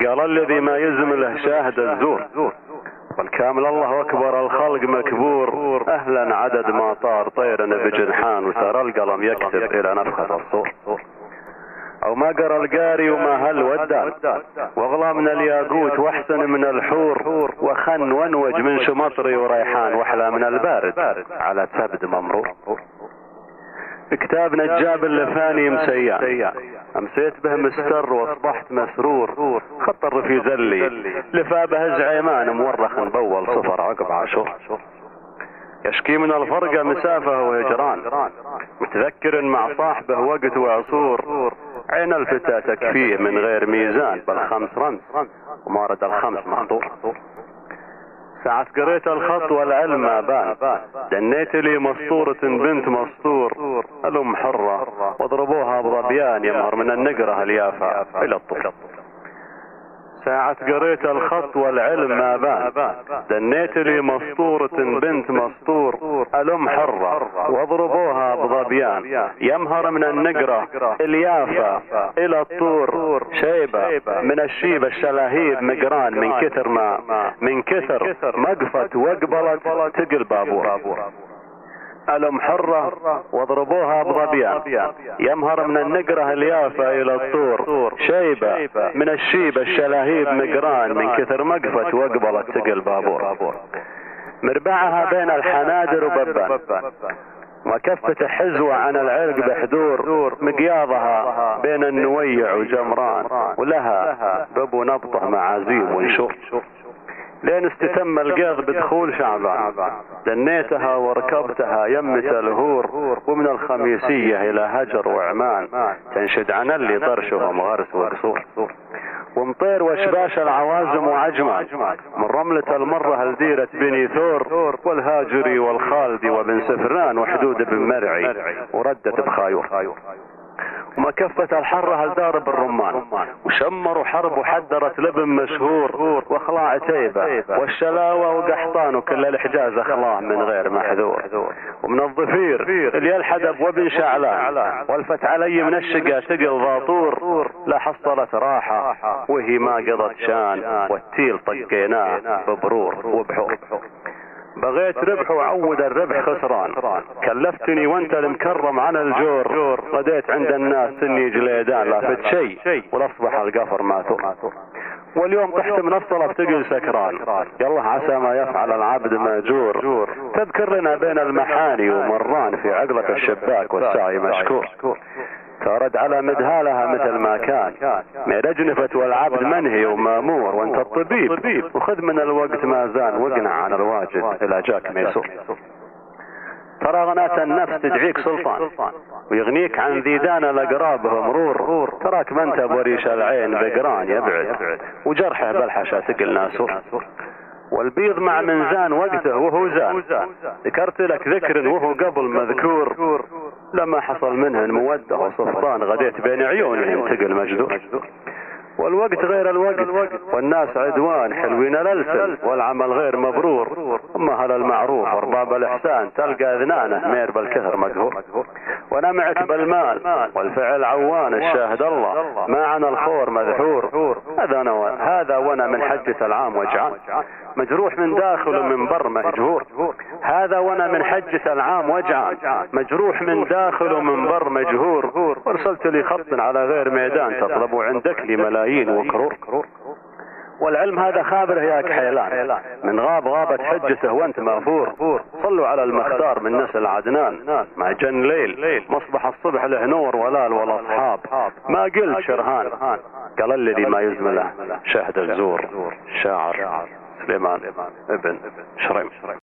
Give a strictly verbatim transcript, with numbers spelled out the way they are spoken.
قال الذي ما يزمله شاهد الزور، والكامل الله أكبر الخلق مكبور، أهلا عدد ما طار طير بجنحان وسار القلم يكتب إلى نفخة الصور. أو ما قرى القاري وما هل ودان، واغلى من الياقوت واحسن من الحور، وخن وانوج من شمطري وريحان، واحلى من البارد على تبد ممرور. كتاب نجاب اللي فاني مسيان، امسيت به مستر واصبحت مسرور، خط الرفيز اللي لفا به زعيمان مورخ بول صفر عقب عاشور. يشكي من الفرقة مسافة وهجران، متذكر مع صاحبه وقت وعصور، عين الفتى تكفيه من غير ميزان، بالخمس رمز ومارد الخمس مخطور. ساعة قريت الخط والعلم ما بان، دنيت لي مسطورة بنت مسطور، الأم حرة واضربوها بظبيان، يمهر من النقرة اليافا إلى الطول. ساعة قريت الخط والعلم ما بان، دنيت لي مسطورة بنت مسطور، الأم حرة واضربوها بظبيان، يمهر من النقرة اليافا إلى الطور. شيبة من الشيب الشلاهيب مقران، من كثر ما من كثر مقفت وقبلت تقل بابور. الأم حرة واضربوها بظبيان، يمهر من النقرة اليافا إلى الطور. شيبة من الشيب الشلاهيب مقران، من كثر مقفت وقبلت تقل بابور. مربعها بين الحنادر وببان، وكفة حزوة عن العرق بحدور، مقياضها بين النويع وجمران، ولها ببو نبطه معازيم ونشور. لين استتم القيض بدخول شعبان، دنيتها وركبتها يمة الهور، ومن الخميسية إلى هجر وعمان، تنشد عن اللي طرشهم غرس وقصور. ومطير وشباش العوازم وعجمان، من رملة المرة لديرة بني ثور، والهاجري والخالدي وبن سفران وحدود بن مرعي وردت بخايور. ومكفة الحرة هالدار بالرمان، وشمروا حرب وحدرت لبن مشهور، واخلاع تيبة والشلاوة وقحطان، وكل الحجاز اخلاه من غير محذور. ومن الظفير اللي الحدب وابن شعلان، والفت علي من الشقا تقل ضاطور، لا حصلت راحة وهي ما قضت شان، والتيل طقيناه ببرور وبحور. بغيت ربح وعود الربح خسران، كلفتني وانت المكرم عن الجور، غديت عند الناس سني جليدان، لا فت شيء ولاصبح القفر ماتوا. واليوم تحت منصلة بتقل سكران، يلا عسى ما يفعل العبد ماجور. تذكر لنا بين المحاني ومران، في عقلة الشباك والسعي مشكور. ترد على مدهالها مثل ما كان، ميرجنفت والعبد منهي ومامور، وانت الطبيب وخذ من الوقت ما زان، واقنع عن الواجد الى جاك ميسور. ترى غناة النفس تدعيك سلطان، ويغنيك عن ذيدان الاقراب مرور، تراك ما انت بريش العين بقران يبعد، وجرحه بالحشا تقل ناسور. والبيض مع منزان وقته وهو زان، ذكرت لك ذكر وهو قبل مذكور، لما حصل منهن مودة وصفطان، غديت بين عيونهم تقل مجدور. والوقت غير الوقت والناس عدوان، حلوين الألسن والعمل غير مبرور، أما هل المعروف وارباب الإحسان، تلقى أذنانه مير بالكثر مقهور. وانا معك بالمال والفعل عوان، الشاهد الله ما عن الخور مذحور. هذا أنا هذا وانا من حجة العام وجعان، مجروح من داخل ومن بر مهجور. هذا وانا من حجة العام وجعان، مجروح من داخل ومن بر مجهور. وارسلت لي خط على غير ميدان، تطلب عندك لي ملايين وكرور. والعلم هذا خابره يا كحيلان، من غاب غابت حجته وانت مغفور. صلوا على المختار من نسل عدنان، مع جن ليل مصبح الصبح له نور ولال والاصحاب. ما قلت شرهان، قال الذي ما يزمله شهد الزور. شاعر سليمان ابن شريم.